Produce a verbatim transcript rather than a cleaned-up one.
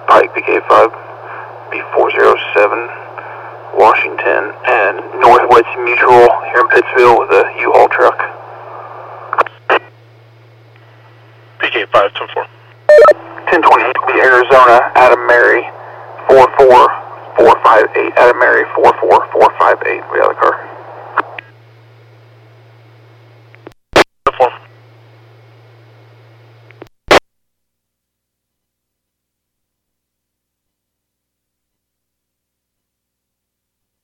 Pike, P K five, B four zero seven, Washington, and Northwest Mutual here in Pittsfield with a U-Haul truck. P K five, ten four. ten twenty-eight, Arizona, Adam Mary, four four four five eight, Adam Mary, four four four five eight, we got the car.